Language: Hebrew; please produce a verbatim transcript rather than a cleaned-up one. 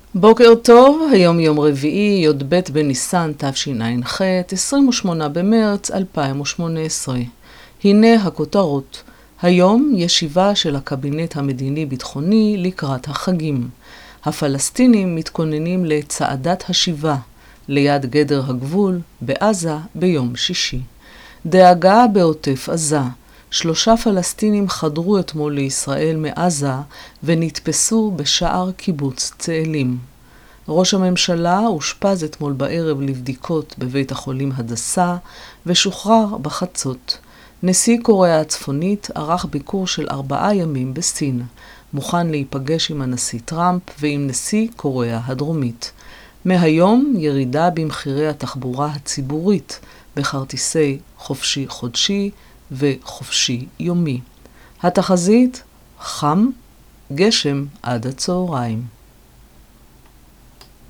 בוקר טוב, היום יום רביעי, י"ב בניסן תשע"ח, עשרים ושמונה במרץ אלפיים ושמונה עשרה. הנה הכותרות. היום ישיבה של הקבינט המדיני-ביטחוני לקראת החגים. הפלסטינים מתכוננים לצעדת השיבה ליד גדר הגבול בעזה ביום שישי. דאגה בעוטף עזה. שלושה פלסטינים חדרו אתמול לישראל מעזה ונתפסו בשער קיבוץ צאלים. ראש הממשלה אושפז אתמול בערב לבדיקות בבית החולים הדסה ושוחרר בחצות. נשיא קוריאה הצפונית ערך ביקור של ארבעה ימים בסין, מוכן להיפגש עם הנשיא טראמפ ועם נשיא קוריאה הדרומית. מהיום ירידה במחירי התחבורה הציבורית בכרטיסי חופשי חודשי וחופשי יומי. התחזית חם, גשם עד הצהריים.